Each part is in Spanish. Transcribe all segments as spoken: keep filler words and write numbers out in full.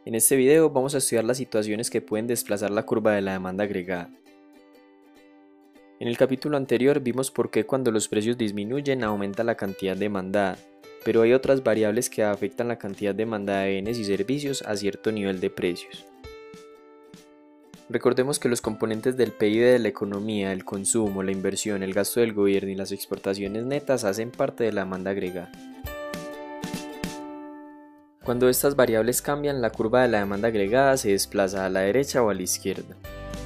En este video vamos a estudiar las situaciones que pueden desplazar la curva de la demanda agregada. En el capítulo anterior vimos por qué cuando los precios disminuyen aumenta la cantidad demandada, pero hay otras variables que afectan la cantidad demandada de bienes y servicios a cierto nivel de precios. Recordemos que los componentes del P I B de la economía, el consumo, la inversión, el gasto del gobierno y las exportaciones netas hacen parte de la demanda agregada. Cuando estas variables cambian, la curva de la demanda agregada se desplaza a la derecha o a la izquierda.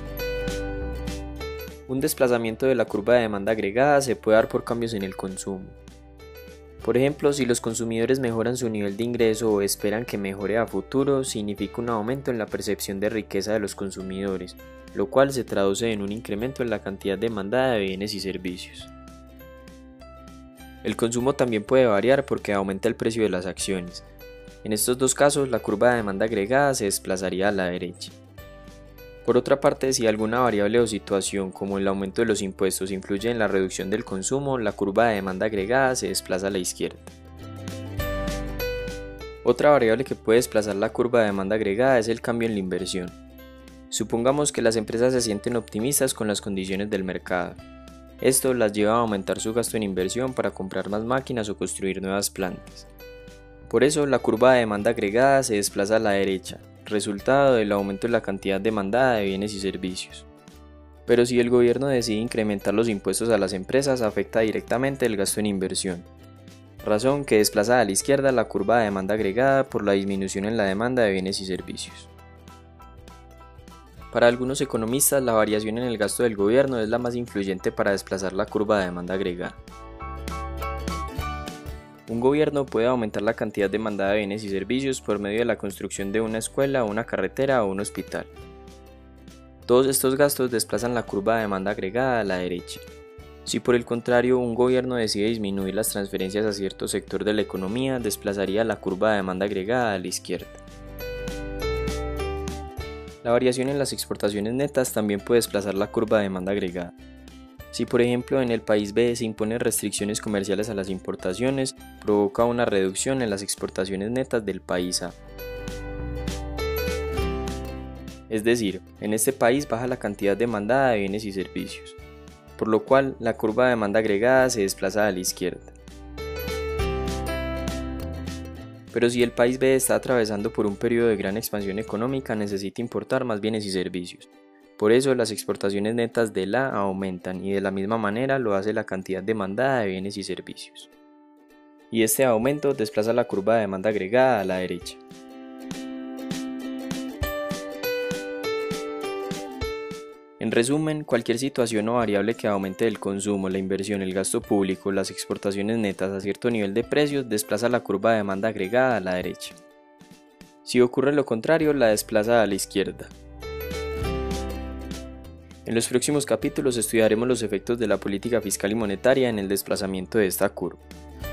Un desplazamiento de la curva de demanda agregada se puede dar por cambios en el consumo. Por ejemplo, si los consumidores mejoran su nivel de ingreso o esperan que mejore a futuro, significa un aumento en la percepción de riqueza de los consumidores, lo cual se traduce en un incremento en la cantidad demandada de bienes y servicios. El consumo también puede variar porque aumenta el precio de las acciones. En estos dos casos, la curva de demanda agregada se desplazaría a la derecha. Por otra parte, si alguna variable o situación como el aumento de los impuestos influye en la reducción del consumo, la curva de demanda agregada se desplaza a la izquierda. Otra variable que puede desplazar la curva de demanda agregada es el cambio en la inversión. Supongamos que las empresas se sienten optimistas con las condiciones del mercado. Esto las lleva a aumentar su gasto en inversión para comprar más máquinas o construir nuevas plantas. Por eso, la curva de demanda agregada se desplaza a la derecha, resultado del aumento de la cantidad demandada de bienes y servicios. Pero si el gobierno decide incrementar los impuestos a las empresas, afecta directamente el gasto en inversión, razón que desplaza a la izquierda la curva de demanda agregada por la disminución en la demanda de bienes y servicios. Para algunos economistas, la variación en el gasto del gobierno es la más influyente para desplazar la curva de demanda agregada. Un gobierno puede aumentar la cantidad demandada de bienes y servicios por medio de la construcción de una escuela, una carretera o un hospital. Todos estos gastos desplazan la curva de demanda agregada a la derecha. Si por el contrario un gobierno decide disminuir las transferencias a cierto sector de la economía, desplazaría la curva de demanda agregada a la izquierda. La variación en las exportaciones netas también puede desplazar la curva de demanda agregada. Si por ejemplo en el país B se imponen restricciones comerciales a las importaciones, provoca una reducción en las exportaciones netas del país A. Es decir, en este país baja la cantidad demandada de bienes y servicios, por lo cual la curva de demanda agregada se desplaza a la izquierda. Pero si el país B está atravesando por un periodo de gran expansión económica, necesita importar más bienes y servicios. Por eso las exportaciones netas del A aumentan y de la misma manera lo hace la cantidad demandada de bienes y servicios. Y este aumento desplaza la curva de demanda agregada a la derecha. En resumen, cualquier situación o variable que aumente el consumo, la inversión, el gasto público, las exportaciones netas a cierto nivel de precios desplaza la curva de demanda agregada a la derecha. Si ocurre lo contrario, la desplaza a la izquierda. En los próximos capítulos estudiaremos los efectos de la política fiscal y monetaria en el desplazamiento de esta curva.